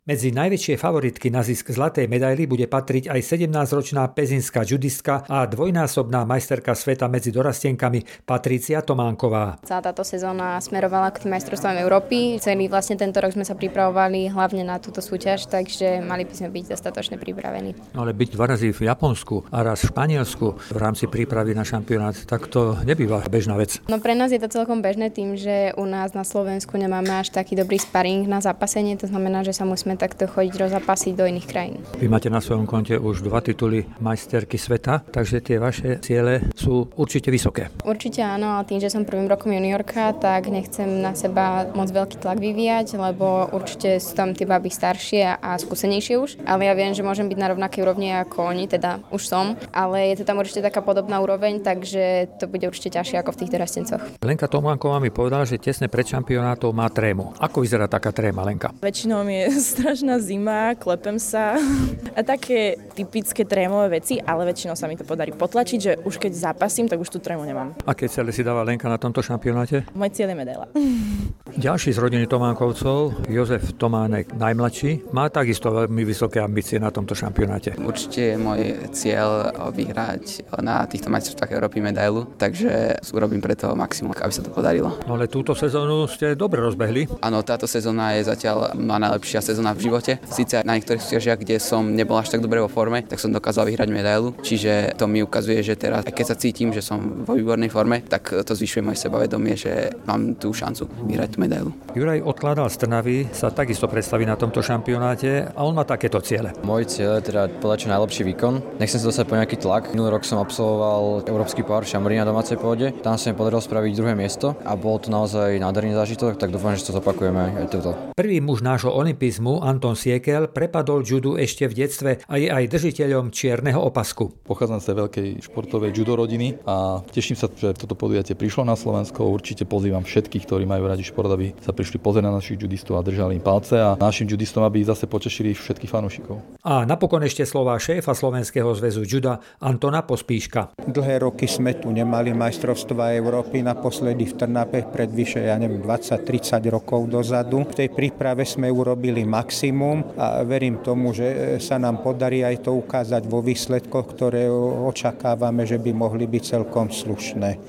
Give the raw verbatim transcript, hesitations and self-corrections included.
Medzi najväčšie favoritky na zisk zlatej medaily bude patriť aj sedemnásťročná pezinská judistka a dvojnásobná majsterka sveta medzi dorastenkami Patrícia Tománková. Celá táto sezóna smerovala k tým majstrovstvám Európy. Celý vlastne tento rok sme sa pripravovali hlavne na túto súťaž, takže mali by sme byť dostatočne pripravení. No ale byť dva razy v Japonsku a raz v Španielsku v rámci prípravy na šampionát, tak to nebýva bežná vec. No pre nás je to celkom bežné tým, že u nás na Slovensku nemáme až taký dobrý sparing na zápasenie, to znamená, že sa musíme takto chodiť rozapasiť do iných krajín. Vy máte na svojom konte už dva tituly majsterky sveta, takže tie vaše ciele sú určite vysoké. Určite áno, ale tým, že som prvým rokom juniorka, tak nechcem na seba moc veľký tlak vyvíjať, lebo určite sú tam tie baby staršie a skúsenejšie už, ale ja viem, že môžem byť na rovnakej úrovni ako oni, teda už som, ale je to tam určite taká podobná úroveň, takže to bude určite ťažšie ako v tých dorastencoch. Lenka Tománková mi povedala, že tesne pred šampionátom má trému. Ako vyzerá taká tréma, Lenka? Väčšinou mi je strašná zima, klepem sa a také typické trémové veci, ale väčšinou sa mi to podarí potlačiť, že už keď zápasím, tak už tú trému nemám. Aké cieľe si dáva Lenka na tomto šampionáte? Môj cieľ je medaila. Ďalší z rodiny Tománkovcov, Jozef Tománek najmladší, má takisto veľmi vysoké ambície na tomto šampionáte. Určite je môj cieľ vyhrať na týchto majstrovstvách Európy medailu, takže urobím preto maximum, aby sa to podarilo. No ale túto sezónu ste dobre rozbehli. Áno, táto sezóna je zatiaľ moja najlepšia sezóna v živote. Sice na niektorých súťažiach, kde som nebol až tak dobre vo forme, tak som dokázal vyhrať medailu, čiže to mi ukazuje, že teraz, keď sa cítim, že som vo výbornej forme, tak to zvyšuje moje sebavedomie, že mám tú šancu vyhrať tú medailu. Juraj Odkládal z Trnavy sa takisto predstaví na tomto šampionáte a on má takéto ciele. Môj cieľ je teda podať čo najlepší výkon. Nechcem sa dostať po nejaký tlak. Minulý rok som absolvoval Európsky pohár v Šamoríne na domácej pôde. Tam sa mi podarilo spraviť druhé miesto a bol to naozaj nádherný zážitok, tak dúfam, že to zopakujeme aj túto. Prvý muž nášho olympizmu, Anton Siekel, prepadol judu ešte v detstve a je aj držiteľom čierneho opasku. Pochádzam z tej veľkej športovej judo rodiny a teším sa, že toto podujatie prišlo na Slovensko. Určite pozývam všetkých, ktorí majú radi šport, aby sa prišli pozrieť na našich judistov a držali im palce a našim judistom, aby zase potešili všetkých fanúšikov. A napokon ešte slová šéfa Slovenského zväzu juda Antona Pospíška. Dlhé roky sme tu nemali majstrovstvá Európy, naposledy v Trnave pred vyše, ja neviem, dvadsať tridsať rokov dozadu. V tej príprave sme urobili maximum a verím tomu, že sa nám podarí aj to ukázať vo výsledkoch, ktoré očakávame, že by mohli byť celkom slušné.